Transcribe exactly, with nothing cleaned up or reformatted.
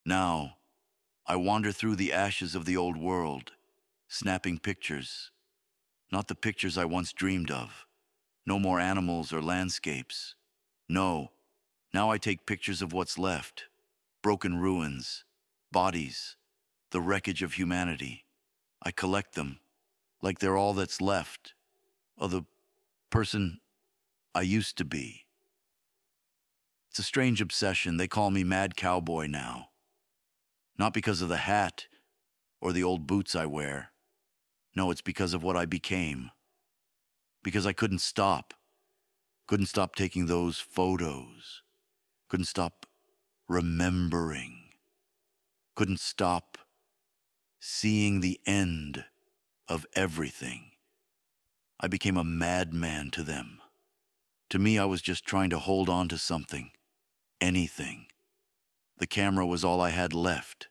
Now, I wander through the ashes of the old world, snapping pictures, not the pictures I once dreamed of. No more animals or landscapes. No, now I take pictures of what's left. Broken ruins, bodies, the wreckage of humanity. I collect them, like they're all that's left of the person I used to be. It's a strange obsession. They call me Mad Cowboy now. Not because of the hat or the old boots I wear. No, it's because of what I became. Because I couldn't stop. Couldn't stop taking those photos. Couldn't stop remembering. Couldn't stop seeing the end of everything. I became a madman to them. To me, I was just trying to hold on to something. Anything. The camera was all I had left.